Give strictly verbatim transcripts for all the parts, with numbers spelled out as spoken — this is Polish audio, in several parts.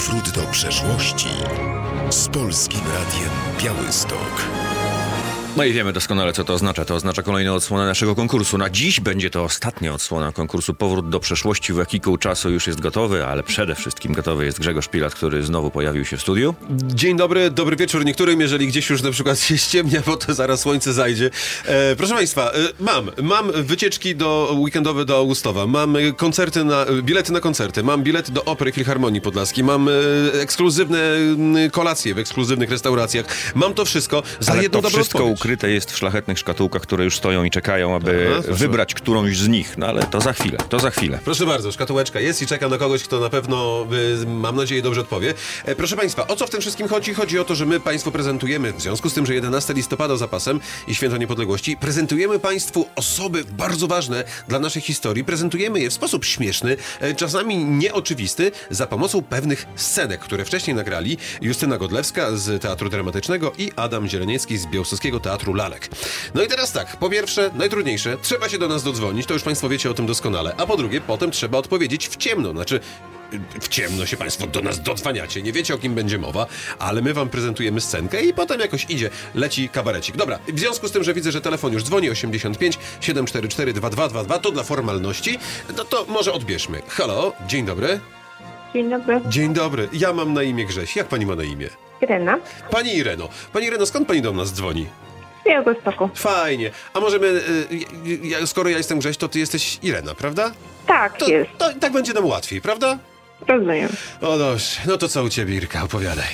Powrót do przeszłości z Polskim Radiem Białystok. No i wiemy doskonale, co to oznacza. To oznacza kolejną odsłonę naszego konkursu. Na dziś będzie to ostatnia odsłona konkursu Powrót do przeszłości. Wehikuł czasu już jest gotowy, ale przede wszystkim gotowy jest Grzegorz Pilat, który znowu pojawił się w studiu. Dzień dobry, dobry wieczór niektórym, jeżeli gdzieś już na przykład się ściemnia, bo to zaraz słońce zajdzie. E, proszę Państwa, e, mam, mam wycieczki do weekendowe do Augustowa, mam koncerty na, bilety na koncerty, mam bilety do Opery Filharmonii Podlaskiej, mam e, ekskluzywne e, kolacje w ekskluzywnych restauracjach. Mam to wszystko za ale jedną to dobrą wszystko odpowiedź. ukryte jest w szlachetnych szkatułkach, które już stoją i czekają, aby Aha, wybrać którąś z nich. No ale to za chwilę, to za chwilę. Proszę bardzo, szkatułeczka jest i czekam na kogoś, kto na pewno, y, mam nadzieję, dobrze odpowie. E, proszę Państwa, o co w tym wszystkim chodzi? Chodzi o to, że my Państwu prezentujemy, w związku z tym, że jedenastego listopada za pasem i Święto Niepodległości, prezentujemy Państwu osoby bardzo ważne dla naszej historii. Prezentujemy je w sposób śmieszny, e, czasami nieoczywisty, za pomocą pewnych scenek, które wcześniej nagrali Justyna Godlewska z Teatru Dramatycznego i Adam Zieleniecki z Białostockiego Teatru Lalek. No i teraz tak, po pierwsze, najtrudniejsze, trzeba się do nas dodzwonić, to już Państwo wiecie o tym doskonale, a po drugie, potem trzeba odpowiedzieć w ciemno, znaczy w ciemno się Państwo do nas dodzwaniacie, nie wiecie o kim będzie mowa, ale my Wam prezentujemy scenkę i potem jakoś idzie, leci kabarecik. Dobra, w związku z tym, że widzę, że telefon już dzwoni, osiemdziesiąt pięć siedem cztery cztery dwa dwa dwa dwa, to dla formalności, no to może odbierzmy. Halo, dzień dobry. Dzień dobry. Dzień dobry, ja mam na imię Grześ, jak Pani ma na imię? Irena. Pani Ireno, Pani Ireno, skąd Pani do nas dzwoni? Z Białegostoku. Fajnie. A możemy, y, ja, skoro ja jestem Grześ, to ty jesteś Irena, prawda? Tak, To, jest. to tak będzie nam łatwiej, prawda? Rozumiem. O dobrze, no to co u ciebie, Irka, opowiadaj.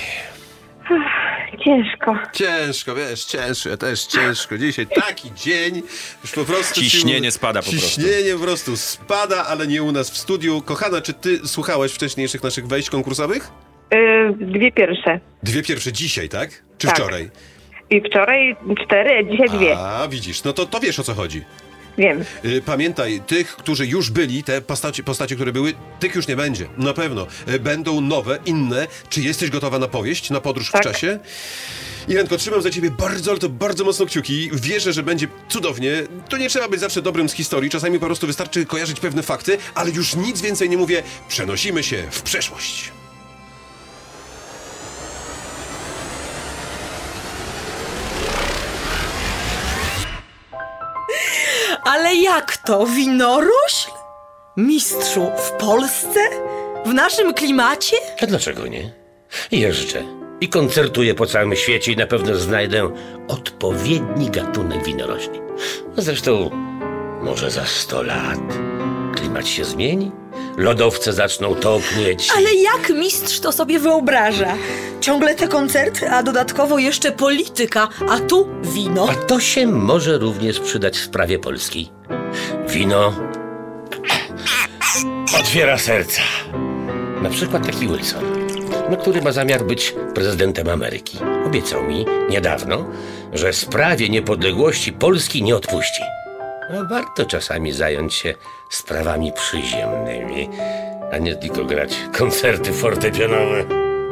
Ciężko. Ciężko, wiesz, ciężko, ja też ciężko. Dzisiaj taki dzień, już po prostu... Ciśnienie ci, spada po prostu. Ciśnienie po prostu spada, ale nie u nas w studiu. Kochana, czy ty słuchałaś wcześniejszych naszych wejść konkursowych? Yy, dwie pierwsze. Dwie pierwsze dzisiaj, tak? Czy Tak. wczoraj? I wczoraj cztery, a dzisiaj dwie. A, widzisz, no to, to wiesz, o co chodzi. Wiem. Y, Pamiętaj, tych, którzy już byli, te postacie, postacie, które były, tych już nie będzie. Na pewno. Y, Będą nowe, inne. Czy jesteś gotowa na powieść, na podróż Tak. w czasie? Irenko, trzymam za ciebie bardzo, ale to bardzo mocno kciuki. Wierzę, że będzie cudownie. To nie trzeba być zawsze dobrym z historii. Czasami po prostu wystarczy kojarzyć pewne fakty, ale już nic więcej nie mówię. Przenosimy się w przeszłość. Ale jak to? Winorośl? Mistrzu, w Polsce? W naszym klimacie? A dlaczego nie? Jeżdżę i koncertuję po całym świecie i na pewno znajdę odpowiedni gatunek winorośli. No zresztą, może za sto lat klimat się zmieni, lodowce zaczną topnieć. Ale jak mistrz to sobie wyobraża? Ciągle te koncerty, a dodatkowo jeszcze polityka, a tu wino. A to się może również przydać w sprawie polskiej. Wino otwiera serca. Na przykład taki Wilson, no, który ma zamiar być prezydentem Ameryki. Obiecał mi niedawno, że sprawie niepodległości Polski nie odpuści. No, warto czasami zająć się sprawami przyziemnymi, a nie tylko grać koncerty fortepianowe.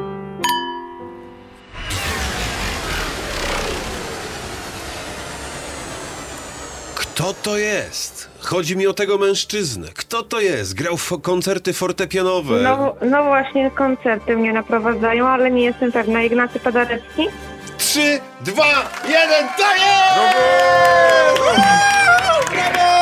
Kto to jest? Chodzi mi o tego mężczyznę. Kto to jest? Grał w koncerty fortepianowe. No, no właśnie, koncerty mnie naprowadzają, ale nie jestem pewna. Ignacy Paderewski? Trzy, dwa, jeden, to jest! Brawo!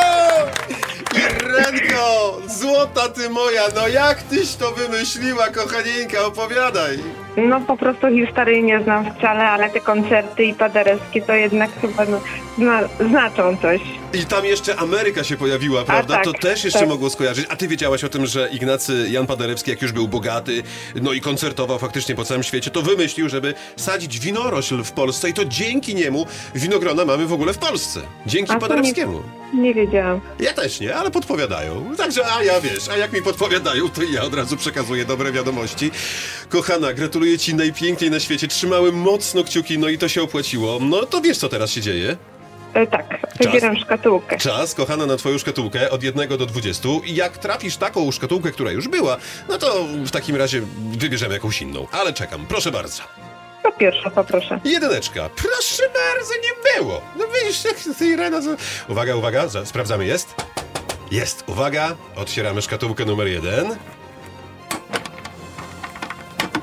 Irenko, złota ty moja, no jak tyś to wymyśliła, kochanieńka, opowiadaj. No po prostu historii nie znam wcale, ale te koncerty i Paderewski to jednak chyba no, zna, znaczą coś. I tam jeszcze Ameryka się pojawiła, prawda? tak, to też jeszcze tak. mogło skojarzyć. A ty wiedziałaś o tym, że Ignacy Jan Paderewski, jak już był bogaty, no i koncertował faktycznie po całym świecie, to wymyślił, żeby sadzić winorośl w Polsce i to dzięki niemu winogrona mamy w ogóle w Polsce. Dzięki A to Paderewskiemu. Nie, nie wiedziałam. Ja też nie, ale podpowiadają. Także, a ja wiesz, a jak mi podpowiadają, to ja od razu przekazuję dobre wiadomości. Kochana, gratuluję ci najpiękniej na świecie. Trzymałem mocno kciuki, no i to się opłaciło. No to wiesz, co teraz się dzieje? E, tak, wybieram szkatułkę. Czas, kochana, na twoją szkatułkę od jednego do dwudziestu. I jak trafisz taką szkatułkę, która już była, no to w takim razie wybierzemy jakąś inną. Ale czekam, proszę bardzo. To pierwsza, poproszę. Jedyneczka. Proszę bardzo, nie było. No widzisz, jak ty, Irena... co- Uwaga, uwaga, za- sprawdzamy, jest? Jest, uwaga. Otwieramy szkatułkę numer jeden.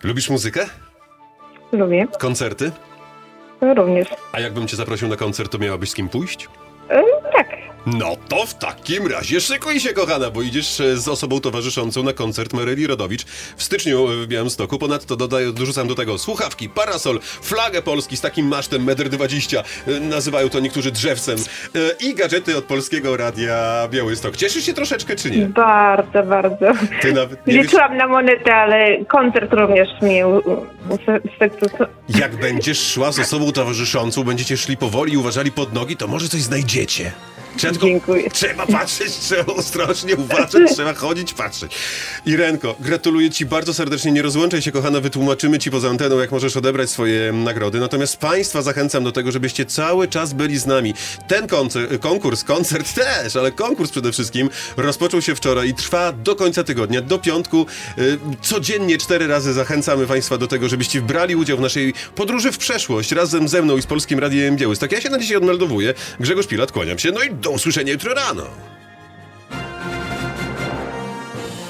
Lubisz muzykę? Lubię. Koncerty? Również. A jakbym cię zaprosił na koncert, to miałabyś z kim pójść? E, tak. No to w takim razie szykuj się, kochana, bo idziesz e, z osobą towarzyszącą na koncert Maryli Rodowicz w styczniu w Białymstoku. Ponadto dodaję, dorzucam do tego słuchawki, parasol, flagę Polski z takim masztem metr dwadzieścia, e, nazywają to niektórzy drzewcem, e, i gadżety od Polskiego Radia Białystok. Cieszysz się troszeczkę, czy nie? Bardzo, bardzo. Ty nawet nie wiesz, Liczyłam na monetę, ale koncert również mnie usatysfakcjonował. jak będziesz szła z osobą towarzyszącą, będziecie szli powoli i uważali pod nogi, to może coś znajdziecie. Trzeba, tylko, Dziękuję. trzeba patrzeć, trzeba ostrożnie uważać, trzeba chodzić, patrzeć. Irenko, gratuluję ci bardzo serdecznie, nie rozłączaj się, kochana, wytłumaczymy ci poza anteną, jak możesz odebrać swoje nagrody. Natomiast państwa zachęcam do tego, żebyście cały czas byli z nami. Ten koncer- konkurs, koncert też, ale konkurs przede wszystkim rozpoczął się wczoraj i trwa do końca tygodnia, do piątku. Y, codziennie cztery razy zachęcamy państwa do tego, żebyście brali udział w naszej podróży w przeszłość razem ze mną i z Polskim Radiem Białystok. Ja się na dzisiaj odmeldowuję. Grzegorz Pilat, kłaniam się, no i do usłyszenia jutro rano.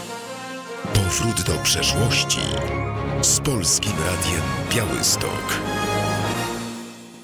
Powrót do przeszłości z Polskim Radiem Białystok.